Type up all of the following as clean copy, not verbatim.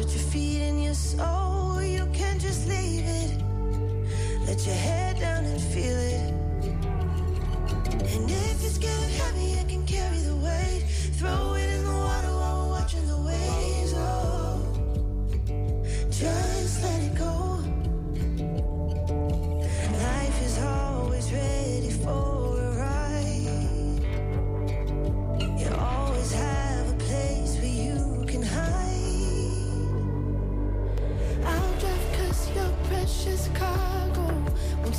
what you feed in your soul. You can't just leave it. Let your head down and feel it. And if it's getting heavy, it can carry the weight. Throw it in the water while we're watching the waves. Oh, just let it go. Life is always ready for a ride. You always have a place where you can hide. I'll drive 'cause you're precious cargo. We'll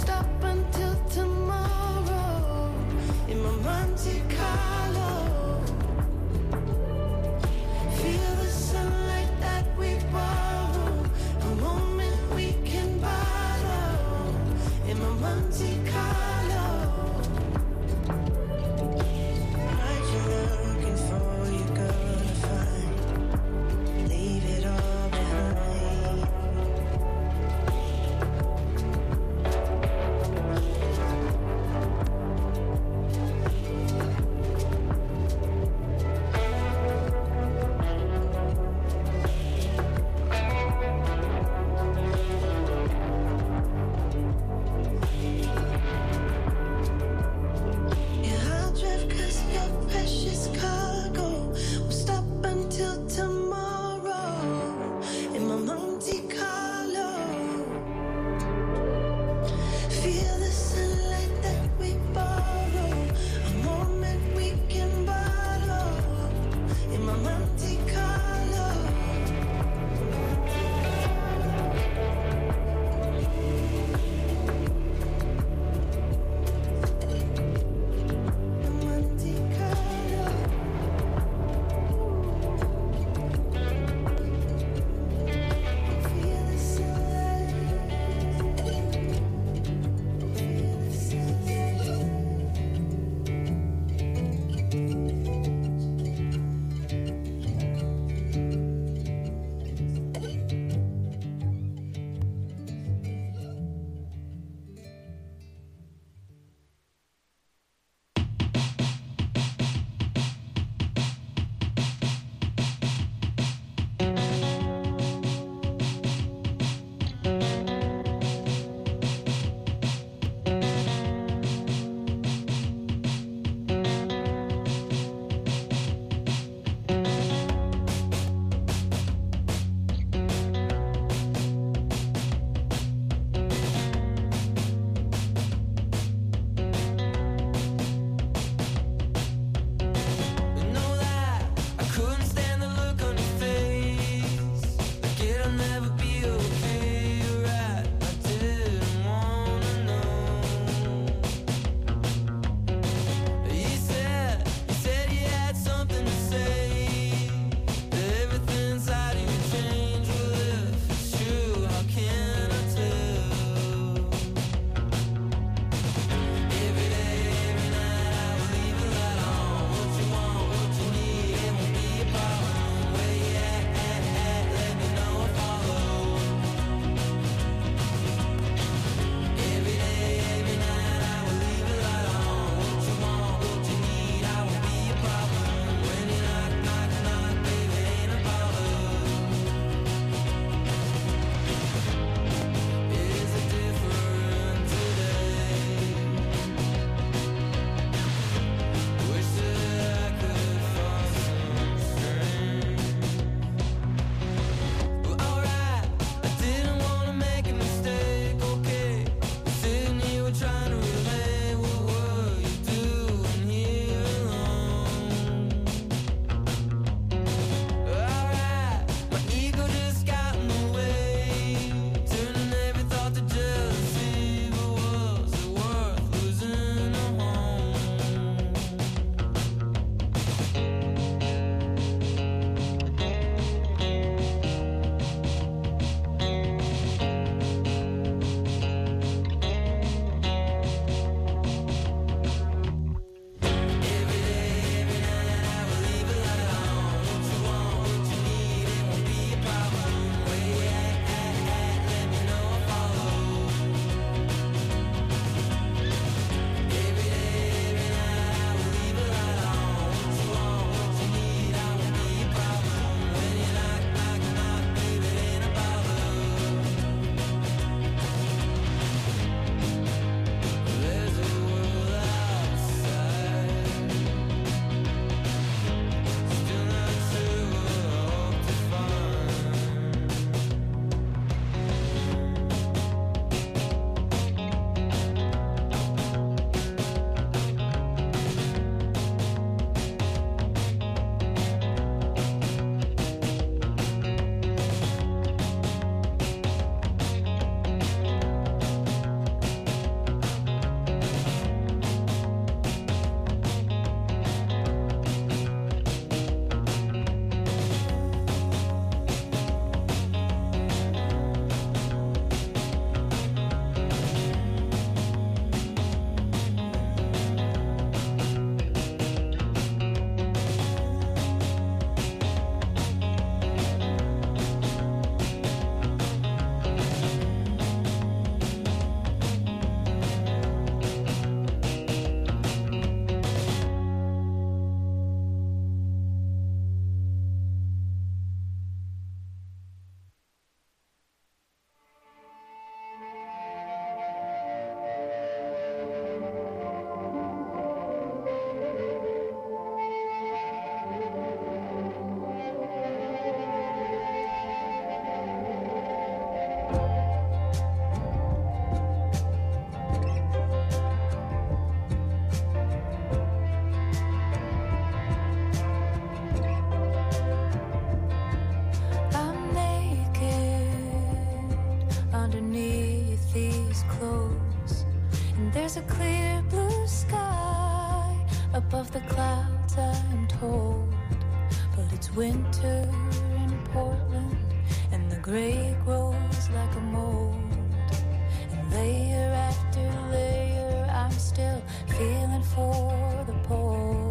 underneath these clothes. And there's a clear blue sky above the clouds, I'm told. But it's winter in Portland, and the gray grows like a mold. And layer after layer, I'm still feeling for the poles.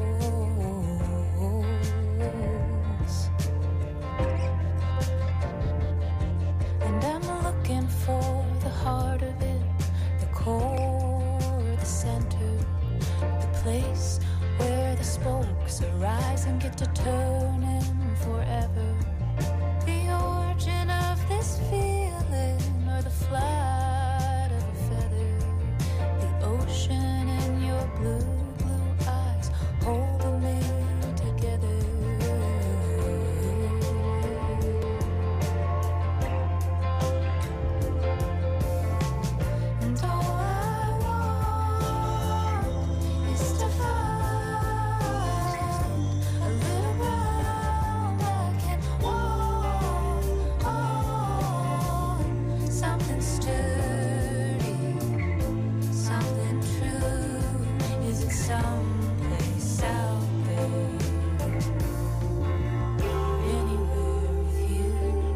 And I'm looking for the heart of it, the core, the center, the place where the spokes arise and get to turning forever. The origin of this feeling, or the flight of a feather, the ocean in your blue, blue eyes holding me together. And all I want is to find a little ground I can walk on. Something sturdy, something true. Is it someplace out there? Anywhere with you.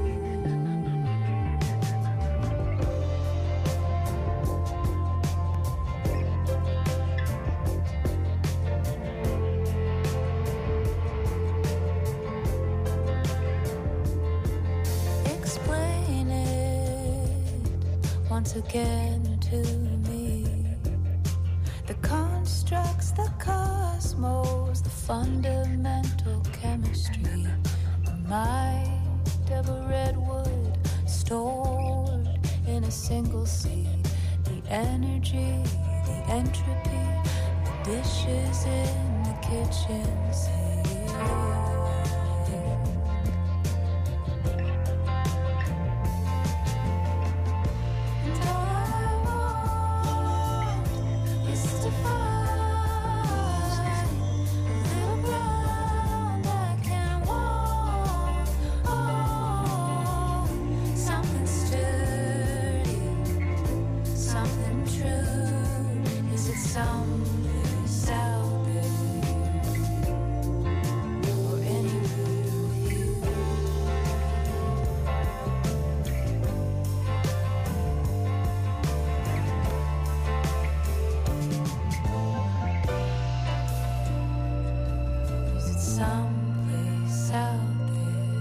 Explain it once again to me. The constructs, the cosmos, the fundamental chemistry, the might of a redwood stored in a single seed, the energy, the entropy, the dishes in the kitchen sink. And all I want is to find a little ground I can walk on. Something sturdy, something true. Is it someplace out there, or anywhere with you? Is it someplace out there?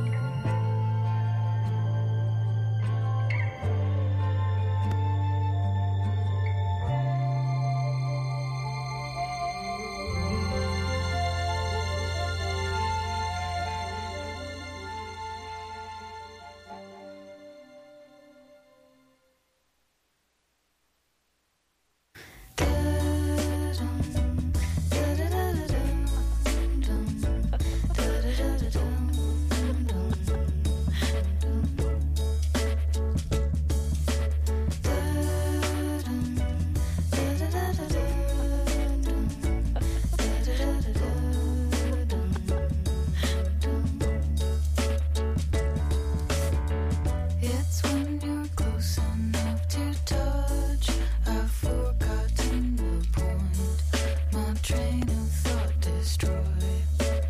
It's when you're close enough to touch. I've forgotten the point. My train of thought destroyed.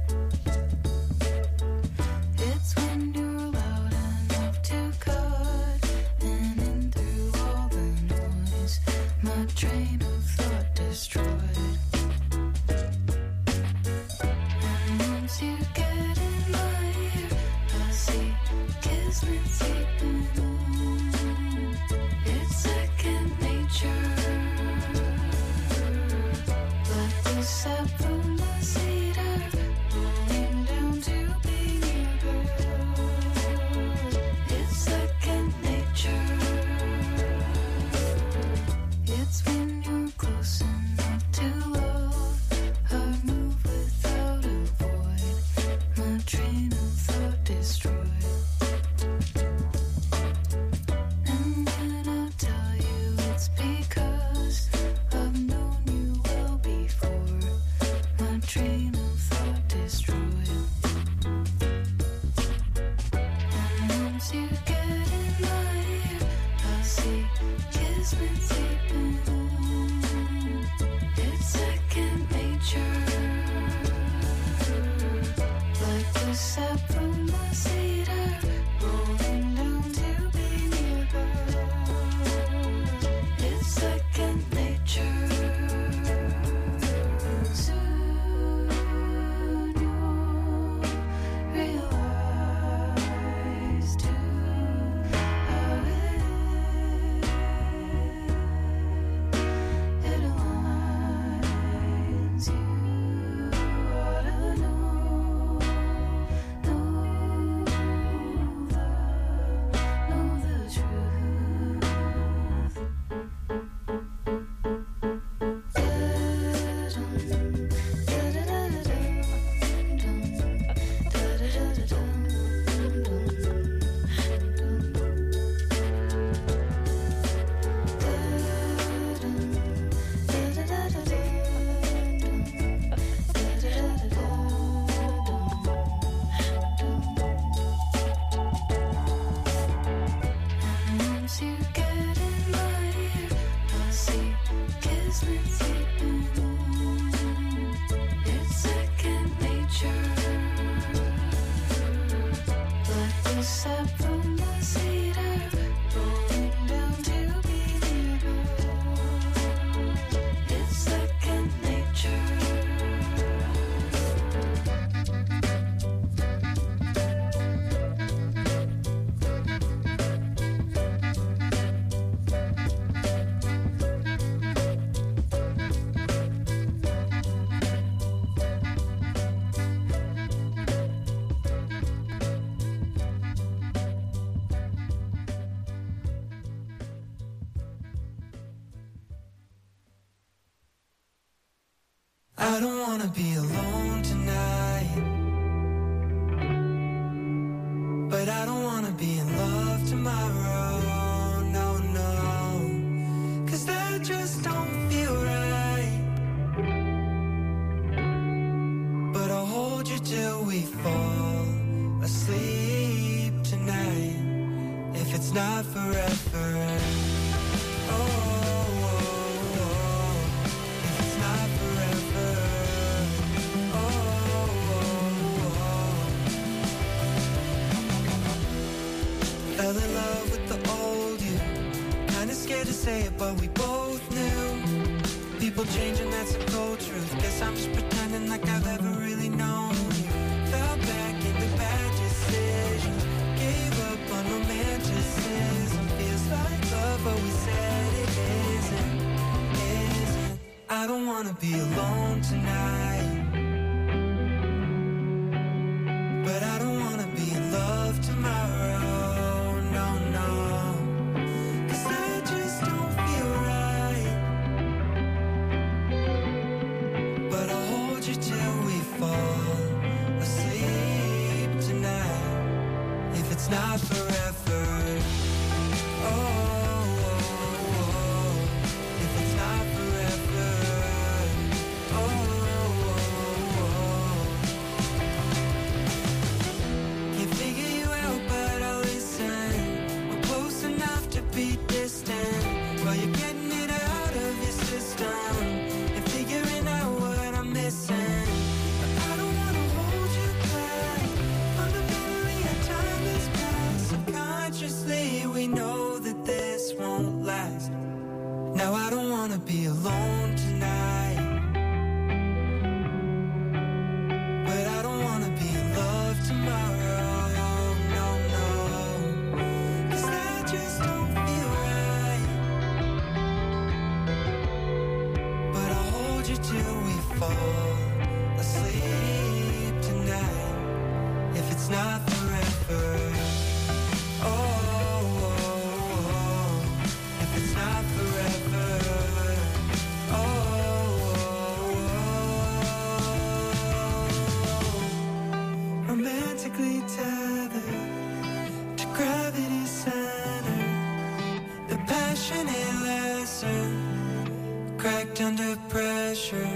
It's when you're loud enough to cut, and in through all the noise, my train of thought destroyed. And once you get in my ear, I see kismet seeping in. It's second nature, like the sap from the cedar rolling down to be near bird. It's second nature. It's when you're I don't wanna be alone tonight, but I don't wanna be in love tomorrow. No, no, 'cause that just don't feel right. But I'll hold you till we fall asleep tonight, if it's not forever. Fell in love with the old you, kinda scared to say it, but we both knew. People change and that's a cold truth. Guess I'm just pretending like I've ever really known you. Fell back into bad decisions, gave up on romanticism. Feels like love, but we said it isn't. I don't wanna be alone tonight, but I don't wanna be in love tomorrow. It's not forever. Oh, oh, oh, if it's not forever. Oh, oh, oh. Can't figure you out, but I'll listen. We're close enough to be distant while you're getting it out of your system and figuring out what I'm missing. Consciously, we know that this won't last. Now I don't wanna be alone tonight, but I don't wanna be in love tomorrow. No, no, 'cause that just don't feel right. But I'll hold you till we fall asleep tonight, if it's not forever. Romantically tethered to gravity's center, the passionate lesson cracked under pressure.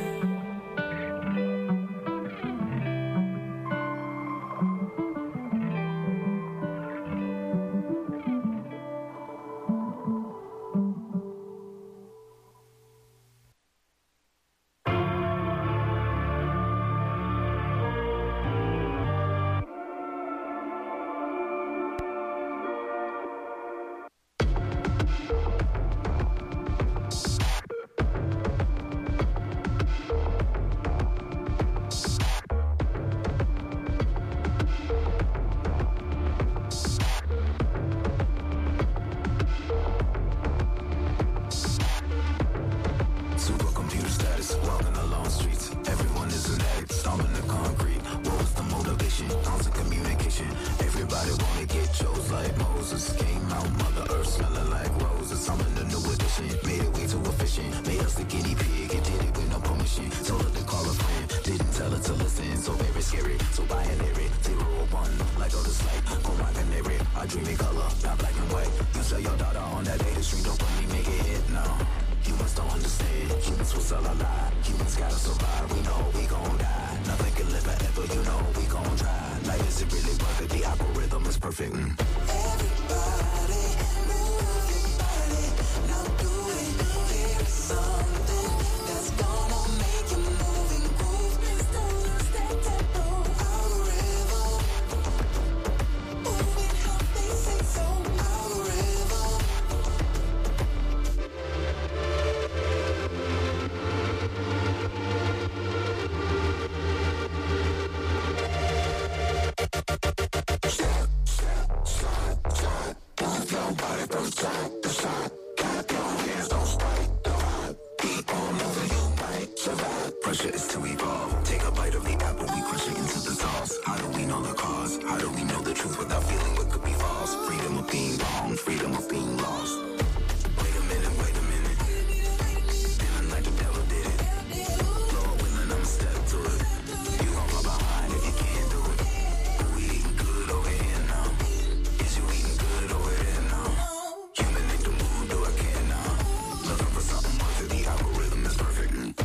poses. Came out Mother Earth smelling like roses. Summoned a new edition, made it way too efficient. Made us the guinea pig and did it with no permission. Told her to call a friend, didn't tell her to listen. So very scary, so binary. 0 or 1, like Otis Light. Oh my canary, I dream in color, not black and white. You tell your daughter on that data street, don't let me make it hit, no. Humans don't understand, humans will sell a lie. Humans gotta survive, we know we gon' die. Nothing can live forever, you know we gon' try. Like, is it really worth it? The algorithm is perfect. Everybody move your body. Now do it. There is something that's gonna make you move and groove. Please don't lose that tempo. Algorithm. Moving how they say so. Algorithm. Nobody from side to side. Clap your hands, don't spite the vibe. Beat all over, you might survive. Pressure is to evolve. Take a bite of the apple, we crush it into the sauce. How do we know the cause? How do we know the truth without feeling what could be false? Freedom of being wrong, freedom of being lost. Wait a minute, wait a minute. Feeling like the devil did it. Lord willing, I'ma step to it. You gon' fall behind if you can't do it. We eating good over here now. Is you eating good over there now? Human make the move, do I can now? Looking for something worth it, the algorithm is perfect.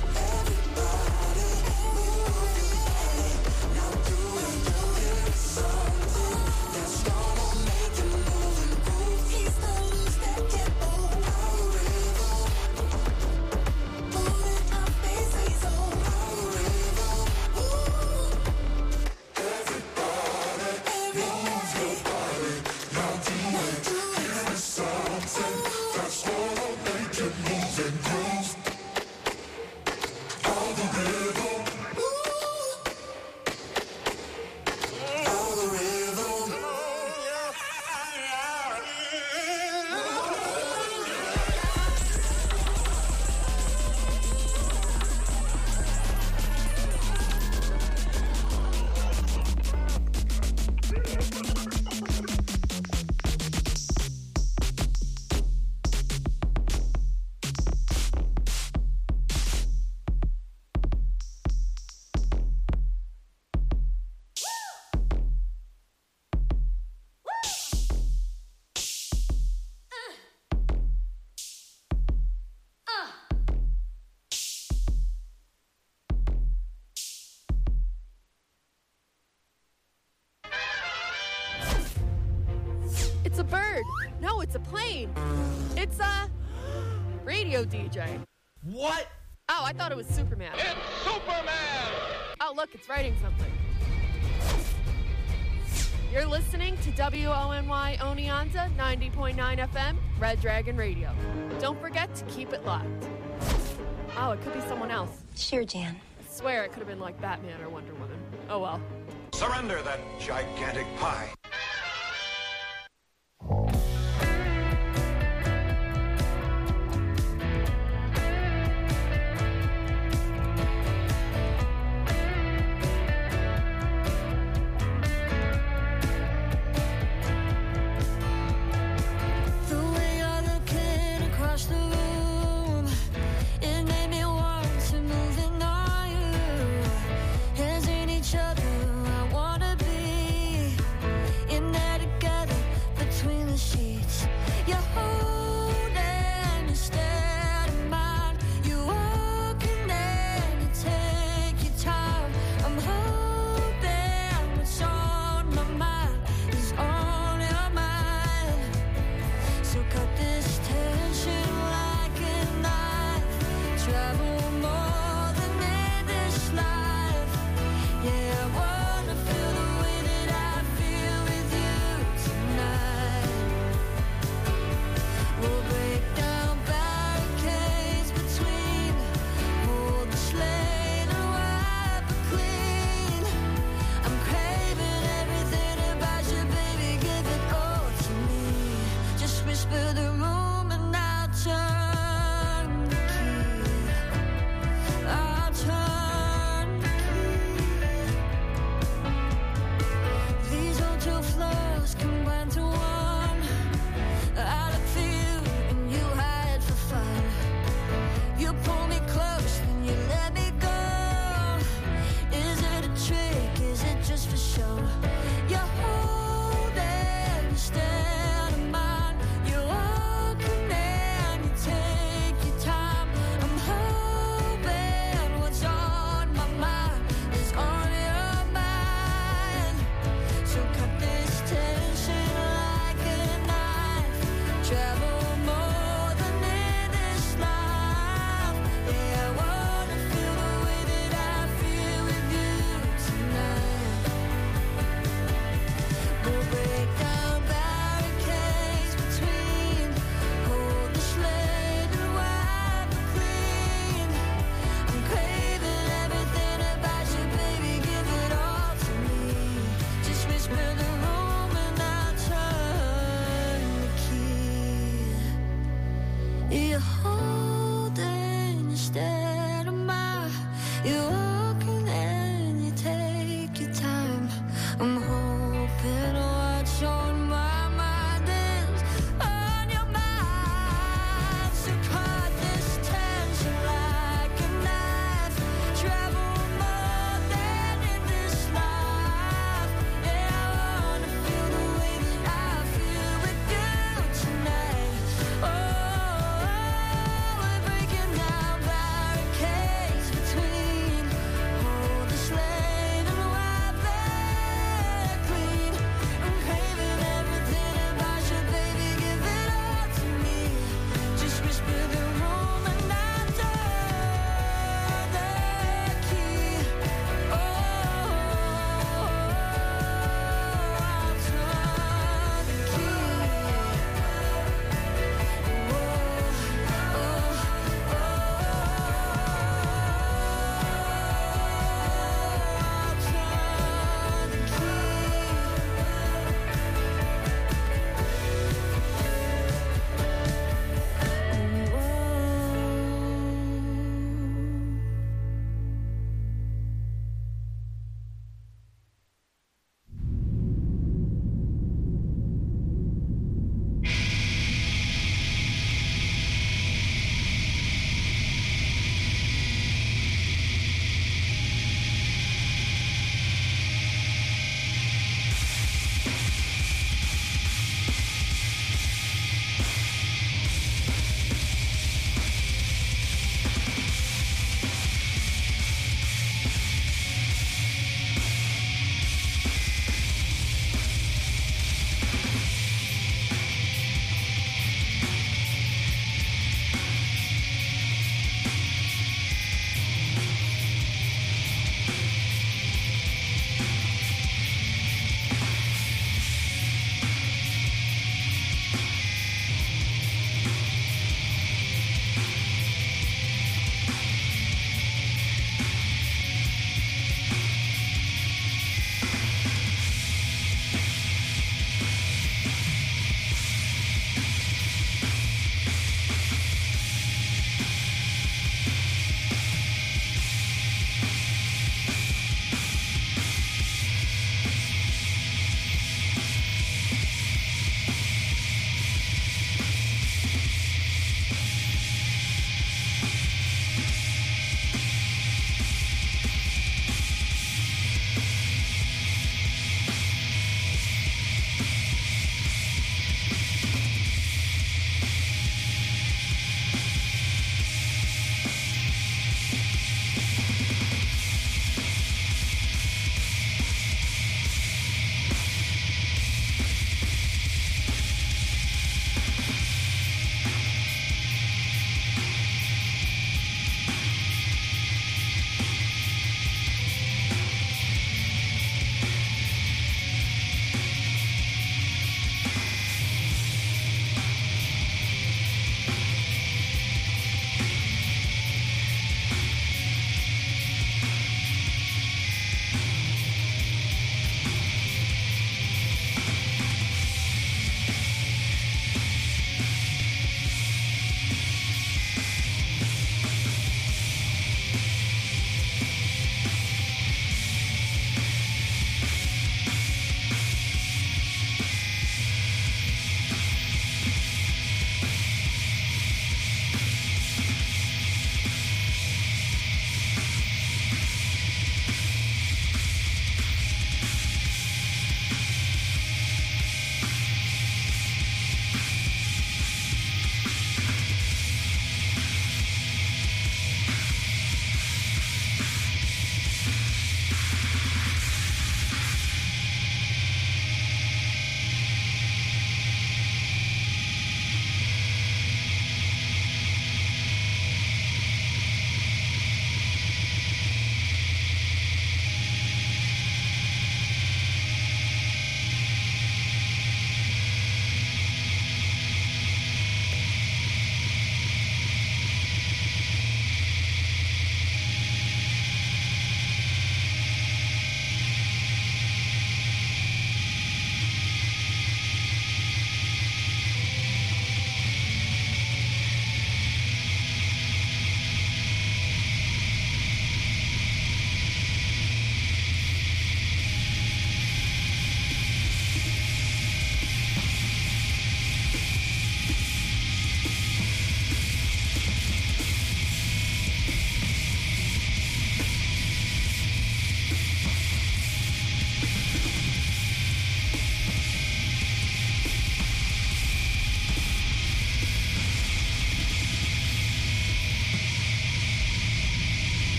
It's a bird. No, it's a plane. It's a radio DJ. What? Oh, I thought it was Superman. It's Superman! Oh, look, it's writing something. You're listening to WONY Oneonta 90.9 FM, Red Dragon Radio. Don't forget to keep it locked. Oh, it could be someone else. Sure, Jan. I swear it could have been like Batman or Wonder Woman. Oh, well. Surrender that gigantic pie. You're holding instead of mine. You're walking and you take your time. I'm hoping what's on my mind is on your mind. So cut this tension like a knife. Travel more than in this life. Yeah, I wanna feel the way that I feel with you tonight. Oh, we're breaking down barriers.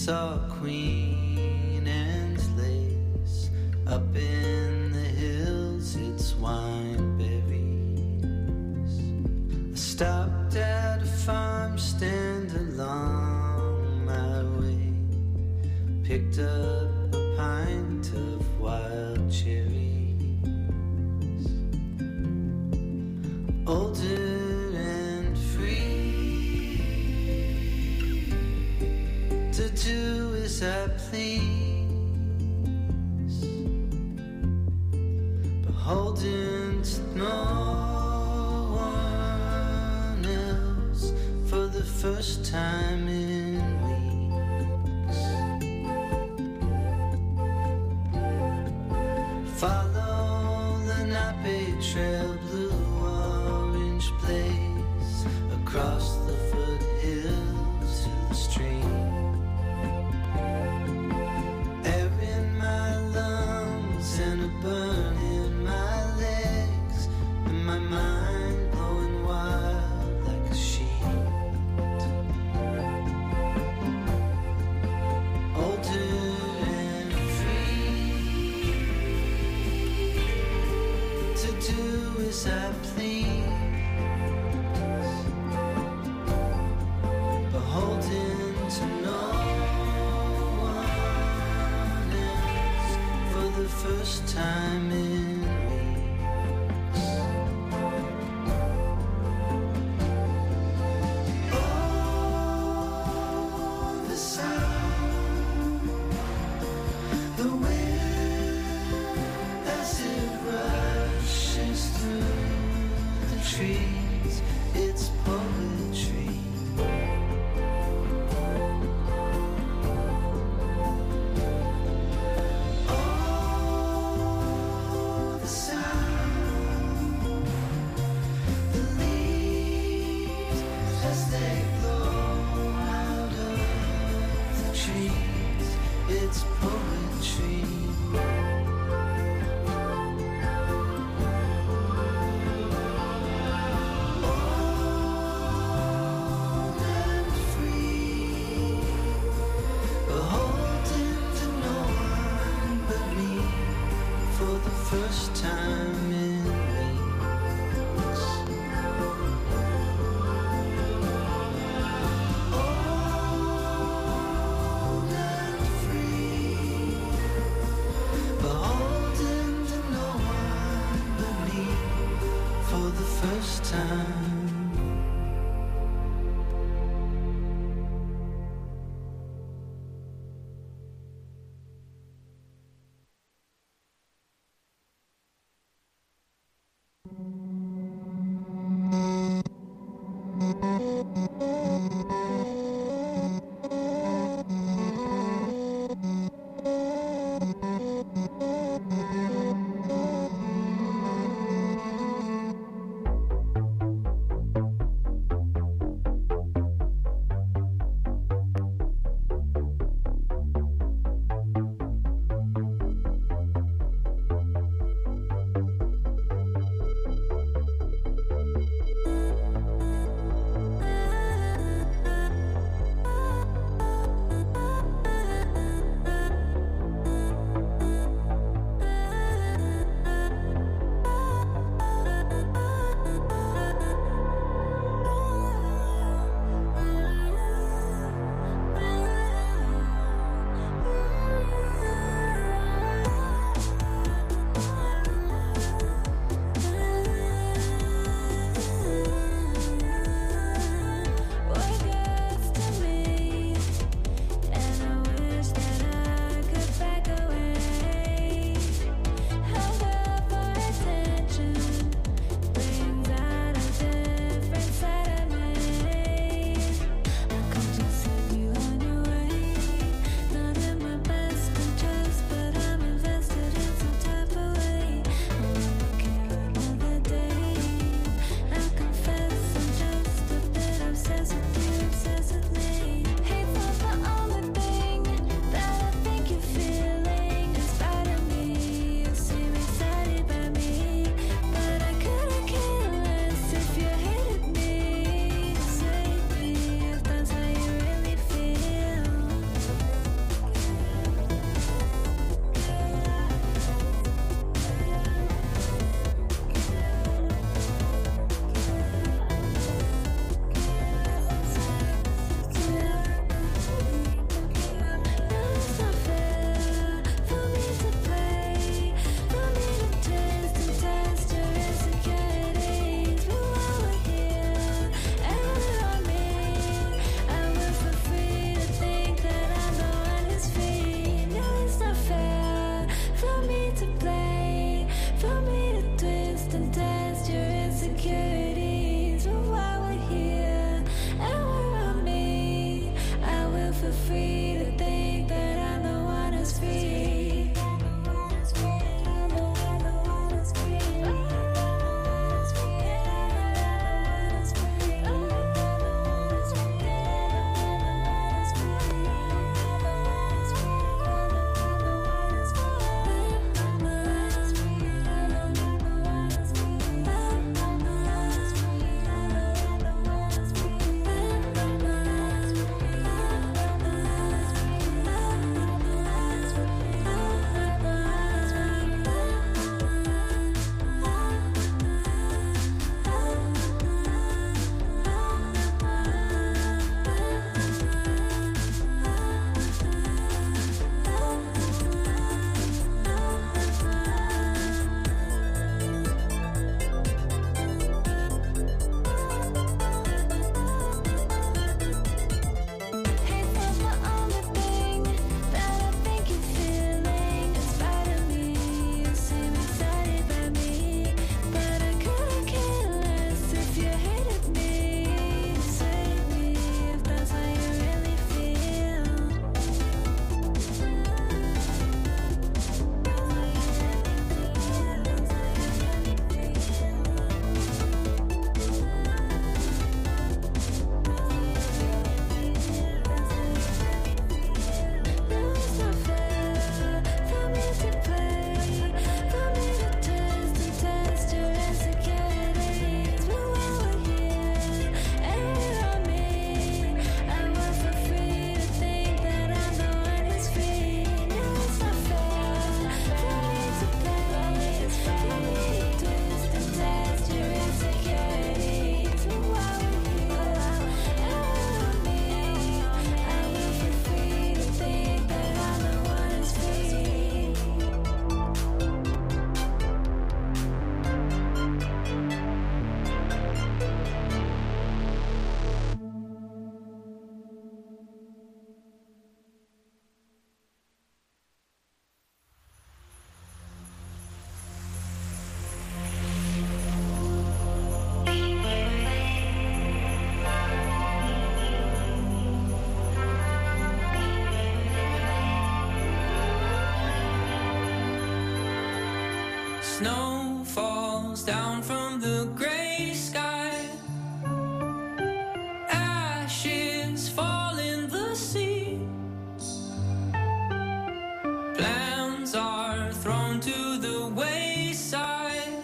saw Queen Anne's lace up in the hills, it's wine berries. I stopped at a farm stand along my way, picked up a pint of wild cherries. Older and free to do as I please, beholden to no one else for the first time in weeks. Follow the Nape Trail, blue orange blaze across the foothills to the stream. Air in my lungs and a burn in my legs, and my mind blowing wild like a sheet. Older and free to do as I please, beholden to no one else for the first time in weeks. Oh, the sound, the wind as it rushes through the trees, it's poetry. Oh, the sound, the leaves as they blow out of the trees, it's poetry. Old and free, beholden to no one but me for the first time in weeks. Old and free, beholden to no one but me for the first time. down from the gray sky. Ashes fall in the sea. Plans are thrown to the wayside.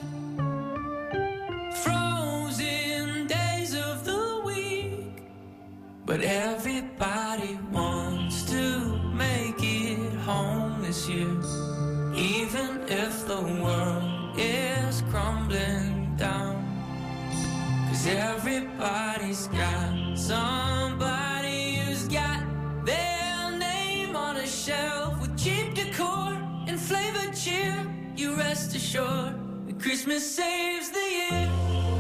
Frozen days of the week. But everybody wants to make it home this year. Even if the world is crumbling down. 'Cause everybody's got somebody who's got their name on a shelf with cheap decor and flavored cheer. You rest assured that Christmas saves the year.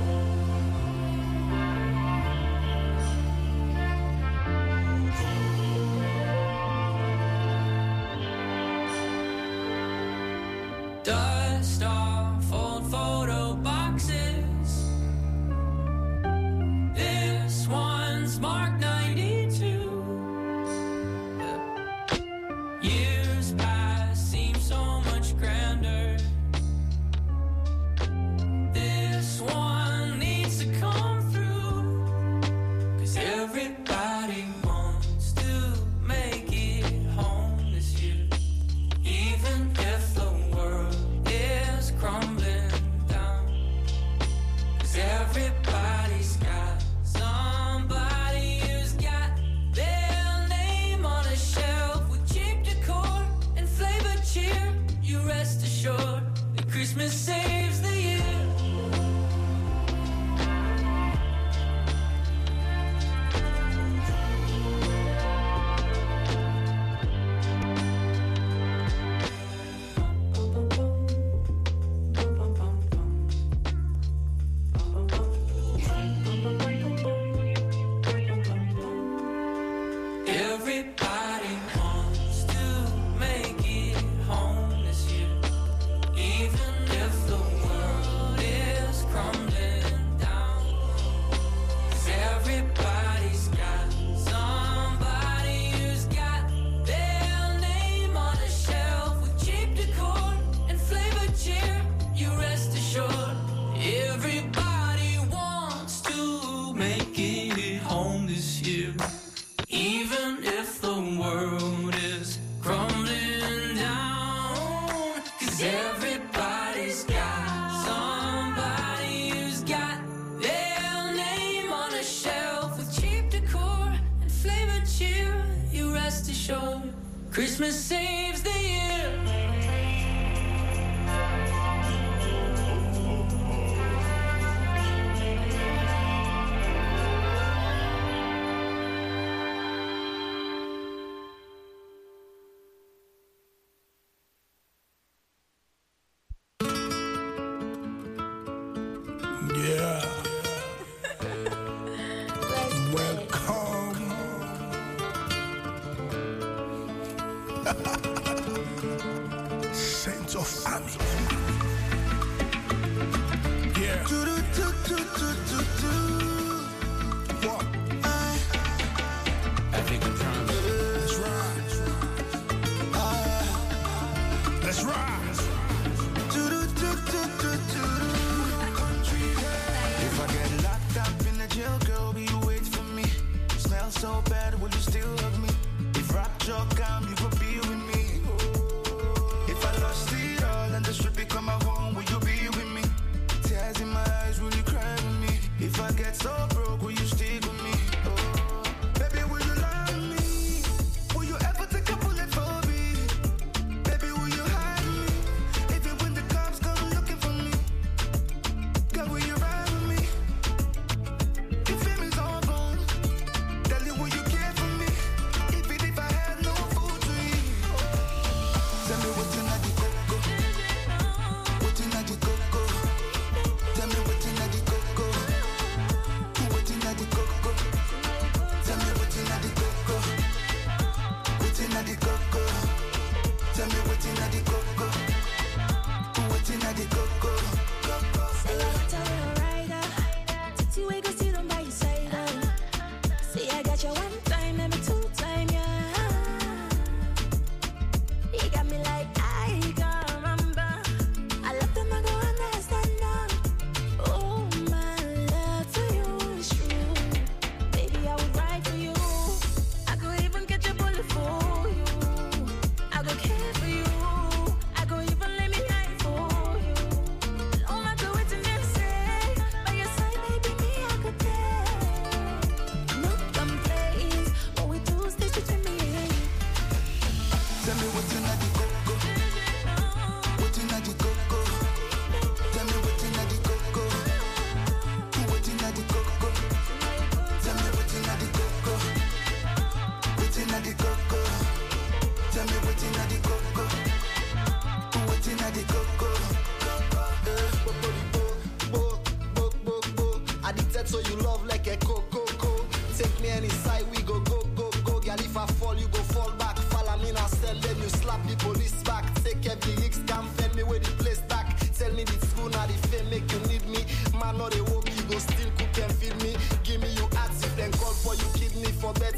Dust off old photo boxes. This one's marked 92. Years past seem so much grander. This one needs to come through. 'Cause everybody wants to make it home this year. Even if the world is crumbling down. 'Cause everybody's got somebody who's got their name on a shelf with cheap decor and flavored cheer. You rest assured that Christmas saves the year. Everybody wants to make it home this year. Even if the world is crumbling down. 'Cause everybody's got somebody who's got their name on a shelf with cheap decor and flavored cheer. You rest assured everybody wants to make it home this year. Even if the world is crumbling down. 'Cause everybody's got somebody who's got their name on a shelf with cheap decor and flavored cheer. You rest assured Christmas saves the year. Yeah. Welcome. Saints of Army. Yeah. What? Let's rise. Let's rise. If I get locked up in a jail, girl, will you wait for me? Smell so bad, will you still hug me? If rapture come, you will be with me. If I lost it all and the strip become a home, will you be with me? Tears in my eyes, will you cry with me? If I get so broke, will you stick with me? Oh, baby, will you love me? Will you ever take a bullet for me? Baby, will you hide me? Even when the cops come looking for me, girl, will you ride with me? Your feelings all gone. Tell you will you care for me? Even if I had no food to eat. Tell me what's in the coco. What's in the coco? Tell me what's in the coco. What's in the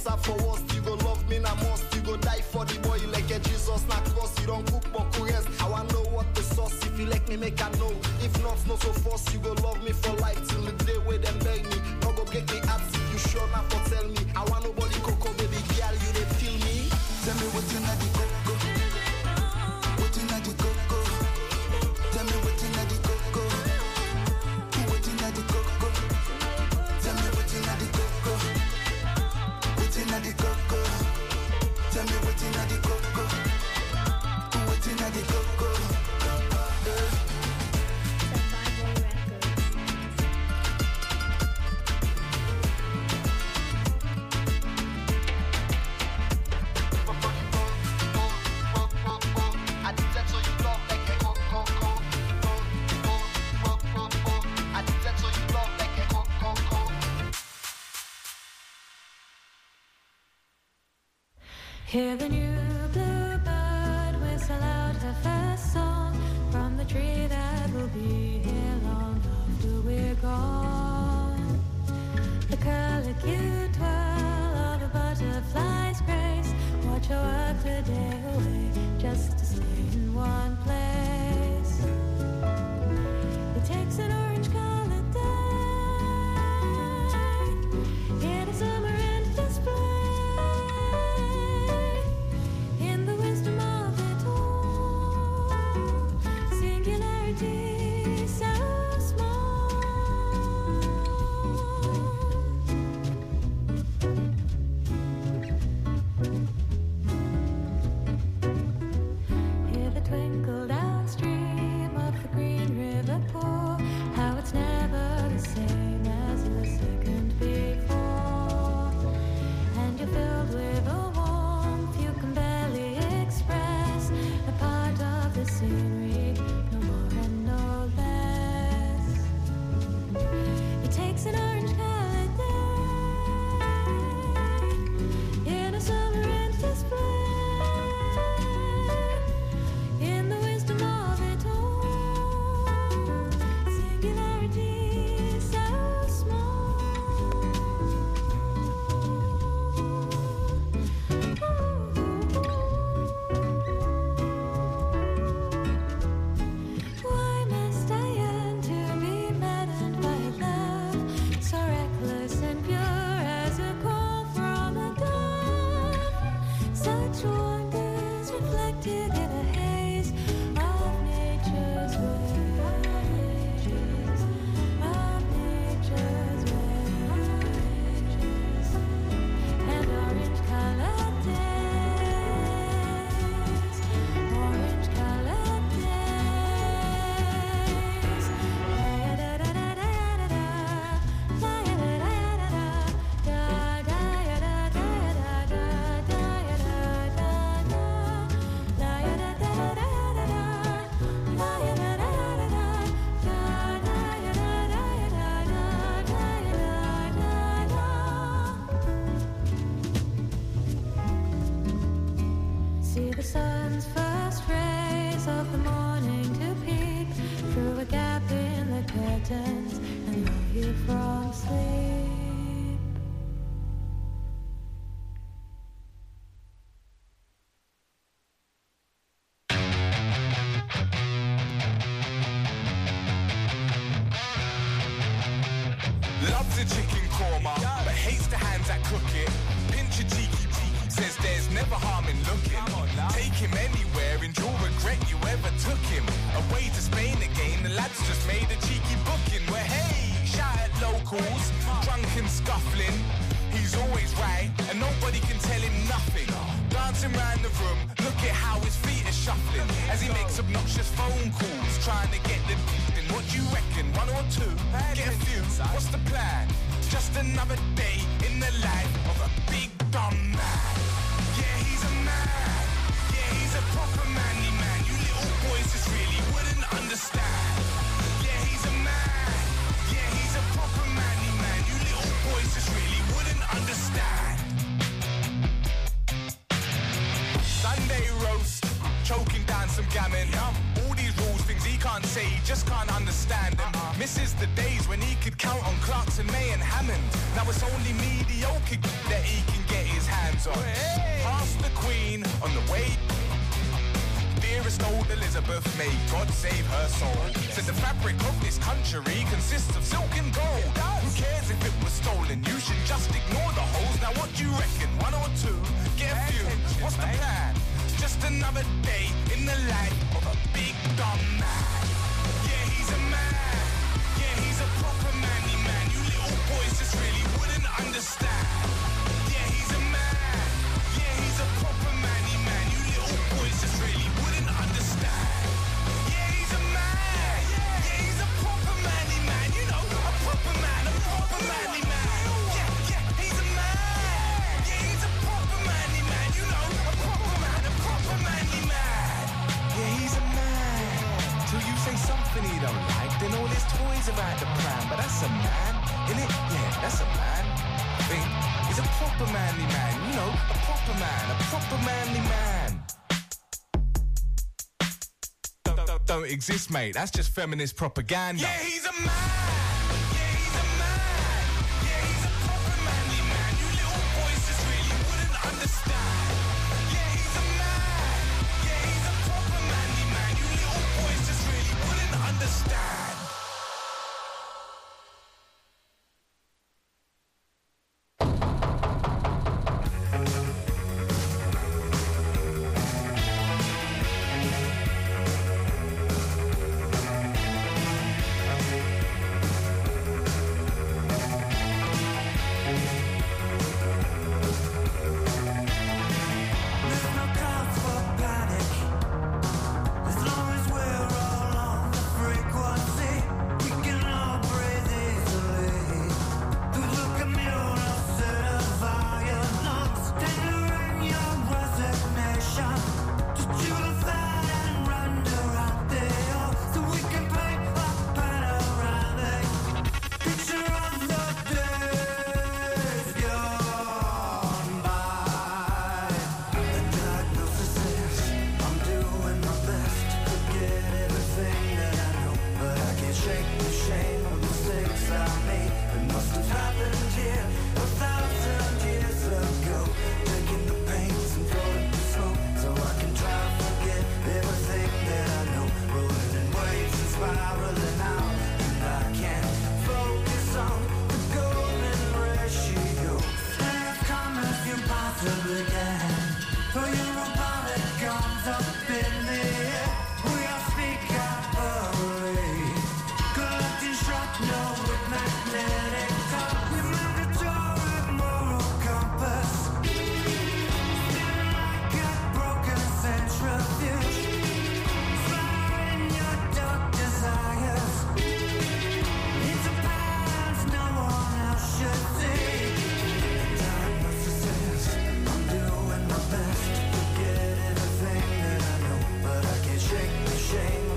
better for worse. You go love me na must. You go die for the boy like a Jesus na cross. You don't cook but rest. I wanna know what the sauce. If you like me, make I know. If not so force. You go love me for life till the day where them beg me. No go get me abs if you sure not for tell me. I want nobody cocoa baby girl. You they feel me? Tell me what's in the coco. What's in the coco? Tell me what's in the coco. What's in the coco? Tell me what's in the coco. What's in the coco? Tell me what's in the coco. What's in the coco? Hear the new bluebird whistle out her first song from the tree that will be here long after we're gone. The curly cute twirl of a butterfly's grace. Watch her work the day away just to stay in one place. It takes an orange-colored day in a summer and display. Loves a chicken korma, but hates the hands that cook it. Pinch a cheeky, says there's never harm in looking. Take him anywhere and you'll regret you ever took him. Away to Spain again, the lads just made a cheeky booking. Where hey, shout at locals, drunk and scuffling. He's always right, and nobody can tell him nothing. Dancing round the room, look at how his feet are shuffling as he makes obnoxious phone calls, trying to get the in. What you reckon, one or two? Get a few, what's the plan? Just another day in the life of a big dumb man. Yeah, he's a man. Yeah, he's a proper manly man. You little boys just really wouldn't understand. Yeah, he's a man. Yeah, he's a proper manly man. You little boys just really wouldn't understand. Sunday roast, choking down some gammon. All these rules, things he can't say, he just can't understand them. Misses the days days when he could count on Clarkson, May and Hammond. Now it's only mediocre that he can get his hands on. Past the Queen on the way. Dearest old Elizabeth, may God save her soul. Said the fabric of this country consists of silk and gold. Who cares if it was stolen? You should just ignore the holes. Now what do you reckon? One or two? Get a few. What's the plan? Just another day in the life of a big dumb man. Yeah, he's a man. Yeah, he's a proper manly man. You little boys just really wouldn't understand. Yeah, he's a man. Yeah, he's a proper manly man. You little boys just really wouldn't understand. Yeah, he's a man. Yeah, he's a proper manly man. You know, a proper man, a proper manly man. Yeah, he's a man. Yeah, he's a proper manly man. You know, a proper man, a proper manly man. Yeah, he's a man. Till you say something he don't like, then all his toys are out the pram. But that's a man, innit? Yeah, that's a man. I think he's a proper manly man. You know, a proper man, a proper manly man. Don't exist, mate. That's just feminist propaganda. Yeah, he's a man. Yeah, he's a man. Yeah, he's a proper manly man. You little boys just really wouldn't understand. Yeah, he's a man. Yeah, he's a proper manly man. You little boys just really wouldn't understand.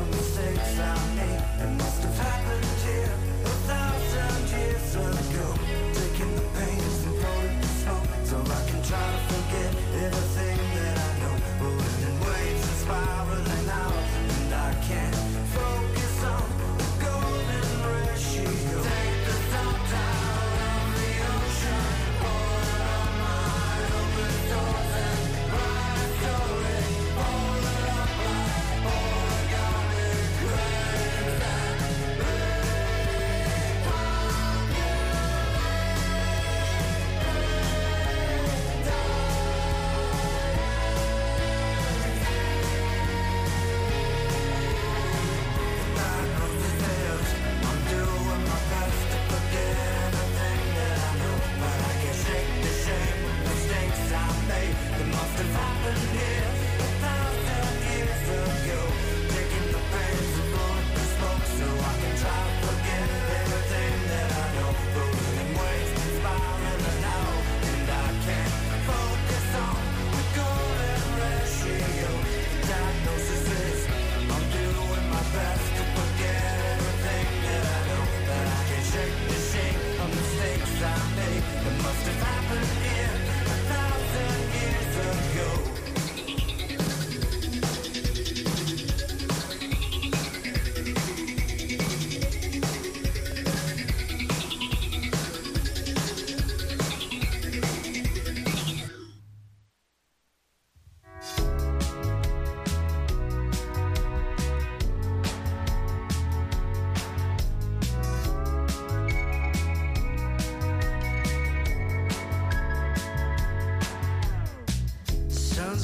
It must have happened here 1,000 years ago.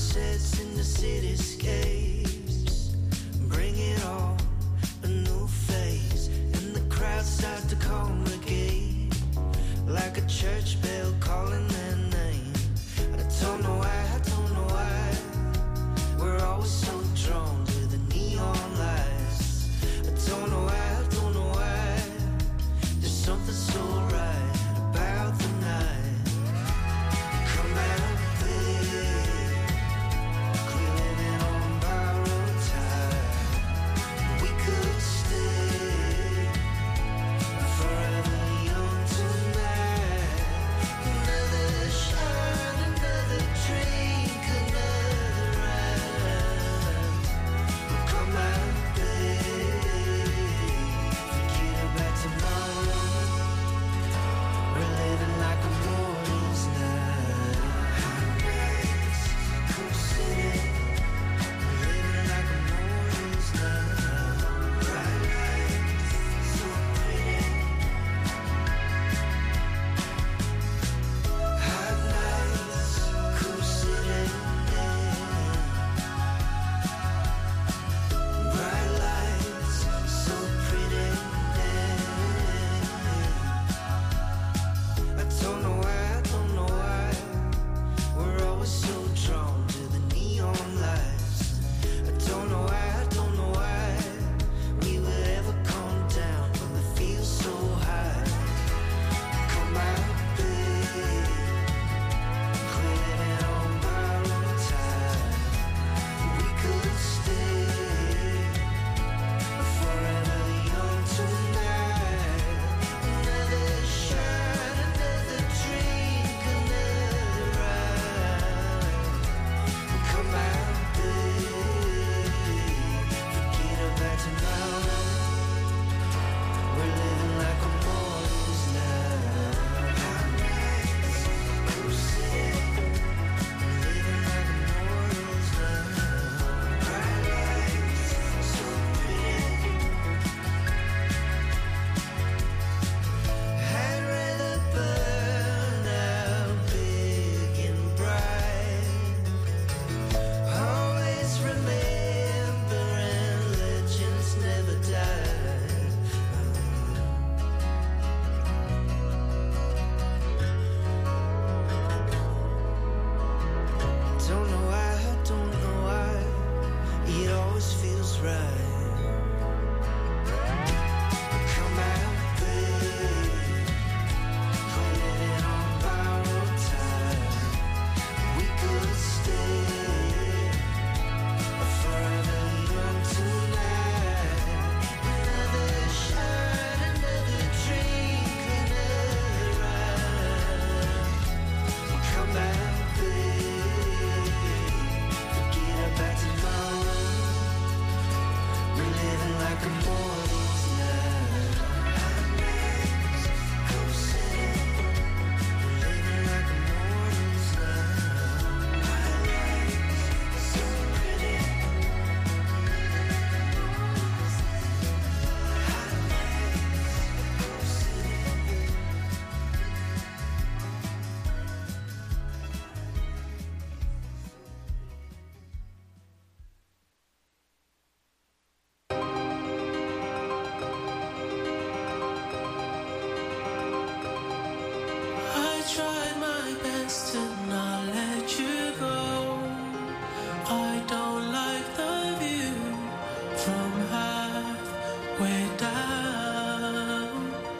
sunsets in the cityscapes bring it all a new phase, and the crowd starts to congregate like a church bell calling their name. I don't know why we're always so drawn to the neon lights. I don't know why there's something so right about the night. Come out, babe, we're living on borrowed time. We could stay forever young tonight. Another shot, another drink, another ride. Come out, babe, forget about tomorrow. We're living like a morning's night. Hot nights, cool city. We're living like a morning's night. Bright lights, so pretty. Hot nights, cool city. Bright lights, so pretty. I don't know why we're always so drawn to the neon lights. I don't know why we would ever calm down when we feel so high. Come out, babe, we're living on borrowed time. We could stay forever young tonight. Another shot, another drink, another ride. Come out, babe, forget about tomorrow. We're living like a morning's night. Hot nights, cool city. We're living like a morning's night. Bright lights, so pretty. I'd rather burn out big and bright. Always remember, and legends never die. Don't know why, it always feels right. Come out, babe, we're living on borrowed time. We could stay forever young tonight. Another shot, another drink, another ride. Come out, babe, forget about tomorrow. We're living like a morning's night. Hot nights, cool city. We're living like a morning's night. Bright lights, so pretty. Hot nights, cool city. I tried my best to not let you go. I don't like the view from halfway down.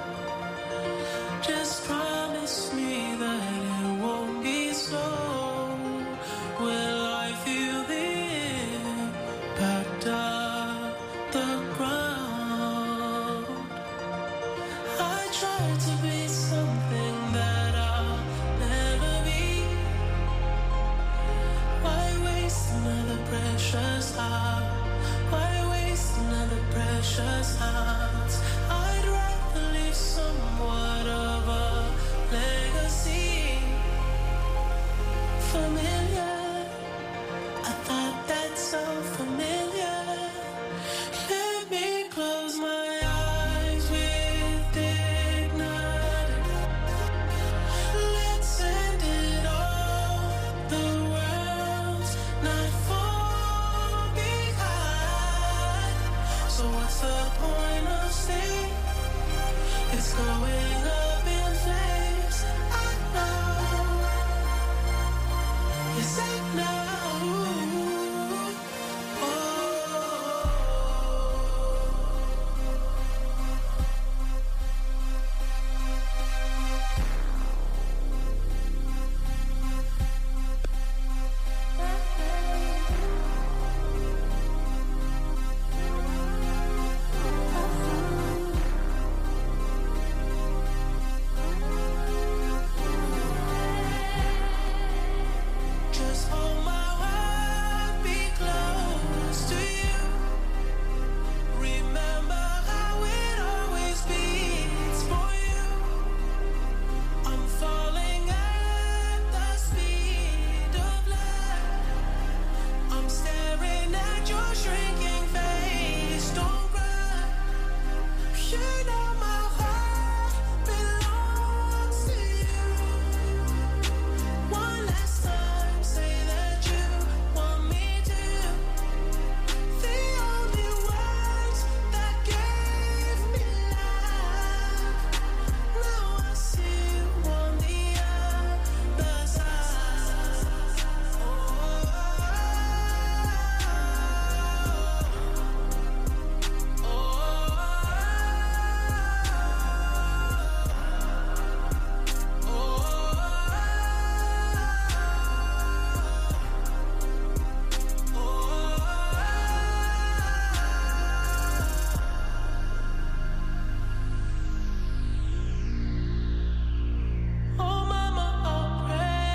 Just promise me that it won't be so. Will I feel the impact of the ground? I tried to be something that I'll never be. Why waste another precious heart? Why waste another precious heart? I'd rather leave somewhat of a legacy. Familiar, I thought that's so familiar. Let me close my eyes with dignity. It's going